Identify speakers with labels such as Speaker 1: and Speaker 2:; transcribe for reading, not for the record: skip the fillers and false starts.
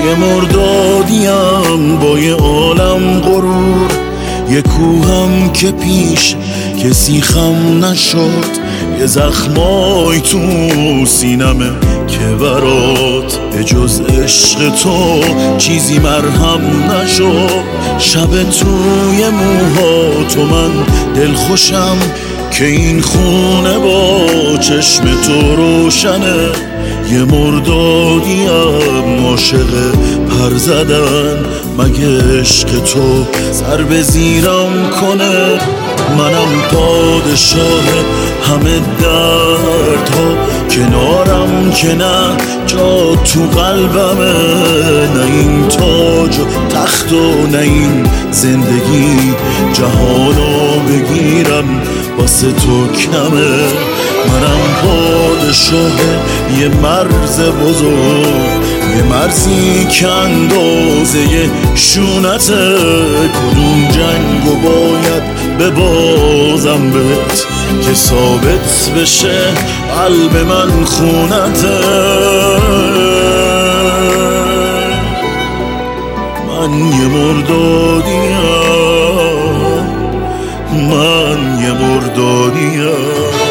Speaker 1: یه مردادیم با یه عالم غرور، یه کوهم که پیش کسی خم نشد، یه زخمای تو سینمه که برات به جز عشق تو چیزی مرهم نشد. شب توی موها تو من دلخوشم که این خونه با چشم تو روشنه. یه مردادیم عاشق پر زدن، مگه عشق تو سر به زیرم کنه؟ منم پادشاه همه دردها، کنارم که نه جا تو قلبمه. نه این تاج و تخت و نه این زندگی جهانو بگیرم واسه تو کمه. منم پادشاه یه مرز بزرگ، یه مرزی که اندازه شونته. کدوم جنگو باید ببازم بهت که ثابت بشه قلب من خونته؟ من یه مردادیم، من یه مردادیم.